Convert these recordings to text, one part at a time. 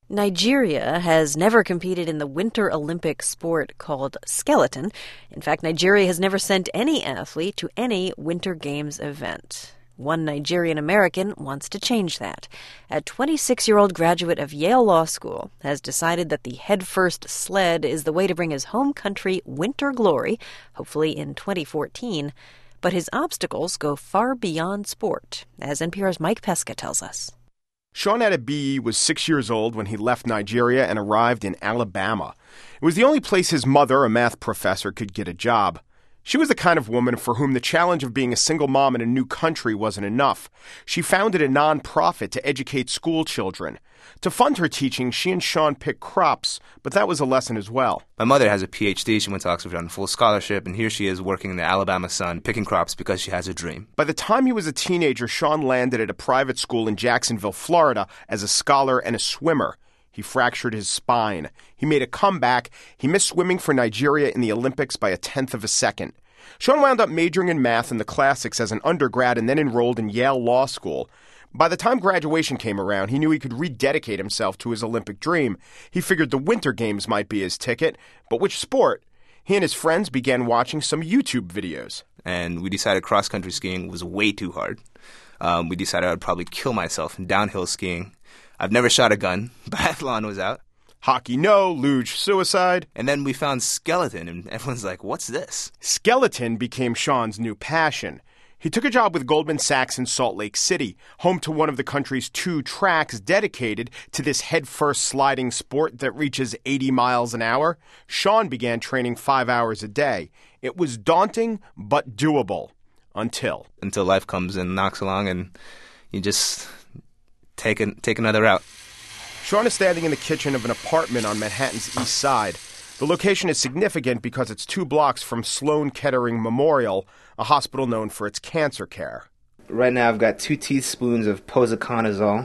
Nigeria has never competed in the Winter Olympic sport called skeleton. In fact, Nigeria has never sent any athlete to any Winter Games event. One Nigerian American wants to change that. A 26-year-old graduate of Yale Law School has decided that the head-first sled is the way to bring his home country winter glory, hopefully in 2014. But his obstacles go far beyond sport, as NPR's Mike Pesca tells us. Sean Adebiyi was 6 years old when he left Nigeria and arrived in Alabama. It was the only place his mother, a math professor, could get a job. She was the kind of woman for whom the challenge of being a single mom in a new country wasn't enough. She founded a nonprofit to educate school children. To fund her teaching, she and Sean picked crops, but that was a lesson as well. My mother has a PhD. She went to Oxford on full scholarship, and here she is working in the Alabama sun, picking crops because she has a dream. By the time he was a teenager, Sean landed at a private school in Jacksonville, Florida, as a scholar and a swimmer. He fractured his spine. He made a comeback. He missed swimming for Nigeria in the Olympics by a tenth of a second. Sean wound up majoring in math and the classics as an undergrad and then enrolled in Yale Law School. By the time graduation came around, he knew he could rededicate himself to his Olympic dream. He figured the Winter Games might be his ticket, but which sport? He and his friends began watching some YouTube videos. And we decided cross-country skiing was way too hard. We decided I would probably kill myself in downhill skiing. I've never shot a gun. Biathlon was out. Hockey, no. Luge, suicide. And then we found skeleton, and everyone's like, what's this? Skeleton became Sean's new passion. He took a job with Goldman Sachs in Salt Lake City, home to one of the country's 2 tracks dedicated to this head-first sliding sport that reaches 80 miles an hour. Sean began training 5 hours a day. It was daunting, but doable. Until life comes and knocks along, and you just take another route. Sean is standing in the kitchen of an apartment on Manhattan's East Side. The location is significant because it's 2 blocks from Sloan Kettering Memorial, a hospital known for its cancer care. Right now I've got 2 teaspoons of posaconazole.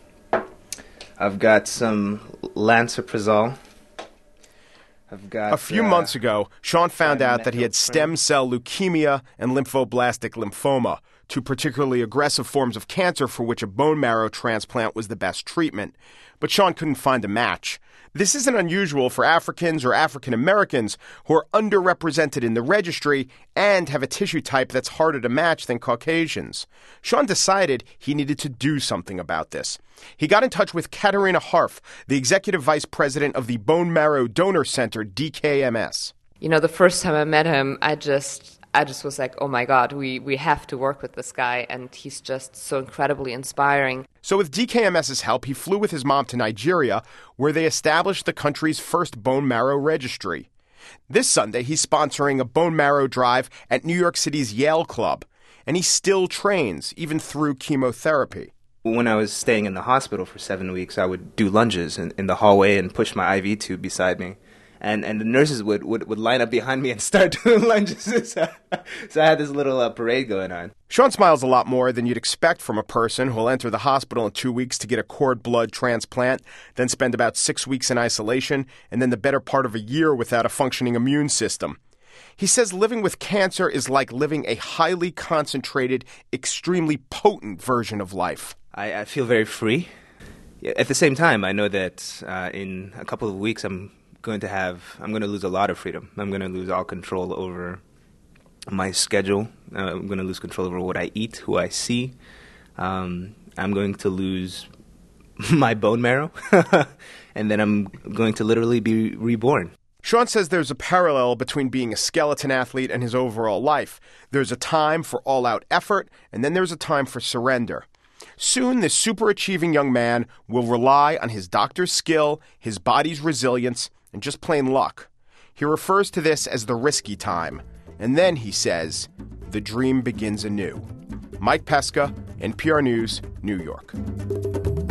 I've got some lansoprazole. A few months ago, Sean found out that he had stem cell leukemia and lymphoblastic lymphoma, 2 particularly aggressive forms of cancer for which a bone marrow transplant was the best treatment. But Sean couldn't find a match. This isn't unusual for Africans or African Americans who are underrepresented in the registry and have a tissue type that's harder to match than Caucasians. Sean decided he needed to do something about this. He got in touch with Katarina Harf, the executive vice president of the Bone Marrow Donor Center, DKMS. You know, the first time I met him, I just was like, oh my God, we have to work with this guy, and he's just so incredibly inspiring. So with DKMS's help, he flew with his mom to Nigeria, where they established the country's first bone marrow registry. This Sunday, he's sponsoring a bone marrow drive at New York City's Yale Club, and he still trains, even through chemotherapy. When I was staying in the hospital for 7 weeks, I would do lunges in the hallway and push my IV tube beside me. And the nurses would line up behind me and start doing lunges. So I had this little parade going on. Sean smiles a lot more than you'd expect from a person who'll enter the hospital in 2 weeks to get a cord blood transplant, then spend about 6 weeks in isolation, and then the better part of a year without a functioning immune system. He says living with cancer is like living a highly concentrated, extremely potent version of life. I feel very free. At the same time, I know that in a couple of weeks I'm going to lose a lot of freedom. I'm going to lose all control over my schedule. I'm going to lose control over what I eat, who I see. I'm going to lose my bone marrow, and then I'm going to literally be reborn. Sean says there's a parallel between being a skeleton athlete and his overall life. There's a time for all-out effort, and then there's a time for surrender. Soon, this super-achieving young man will rely on his doctor's skill, his body's resilience, and just plain luck. He refers to this as the risky time. And then, he says, the dream begins anew. Mike Pesca, NPR News, New York.